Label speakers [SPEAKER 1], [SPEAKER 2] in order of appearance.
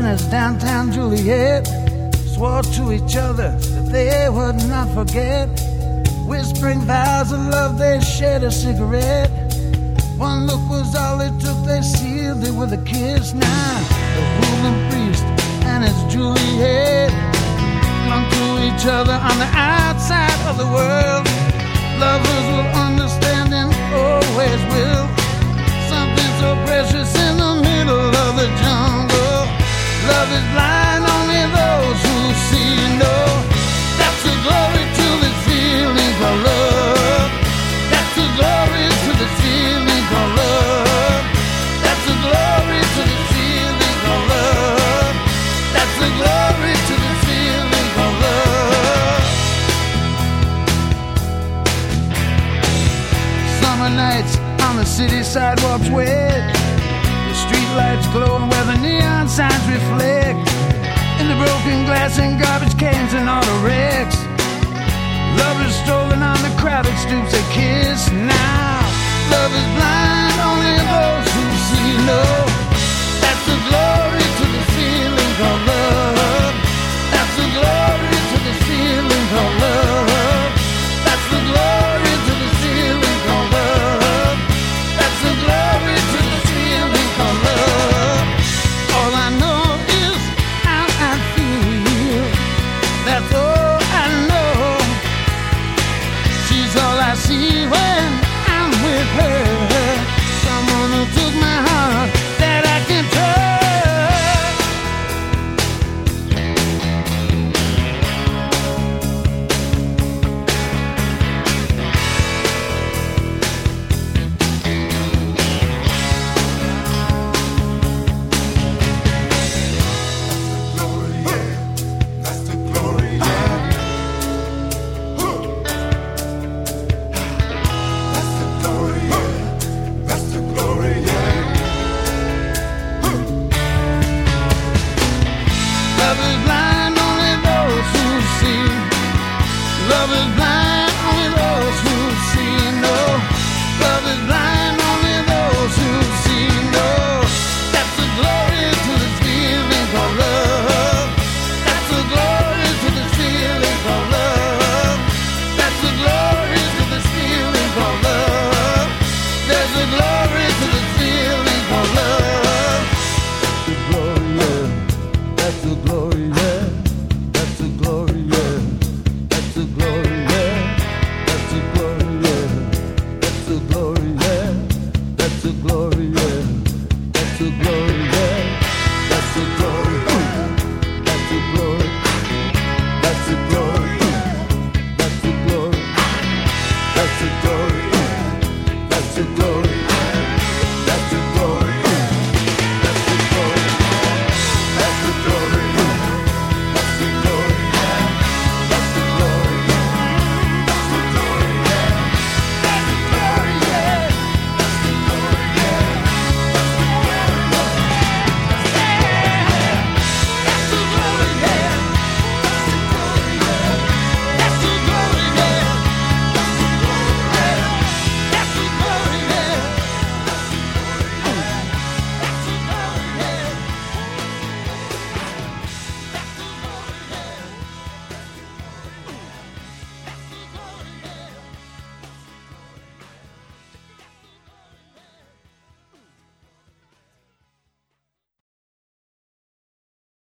[SPEAKER 1] And as downtown Juliet swore to each other that they would not forget, whispering vows of love, they shared a cigarette. One look was all it took, they sealed it with a kiss. Now the ruling priest and his Juliet clung to each other on the outside of the world. Lovers will understand and always will. Something so precious in the middle of the jungle. Love is blind, only those who see know. That's the glory to this feeling called love. That's the glory to this feeling called love. That's the glory to this feeling called love. That's the glory to this feeling called love. Summer nights on the city sidewalks wet. The street lights glowing where the neon signs reflect. In the broken glass and garbage cans and auto wrecks. Lovers strolling on the crowded stoops, they kiss now. Love is blind, only those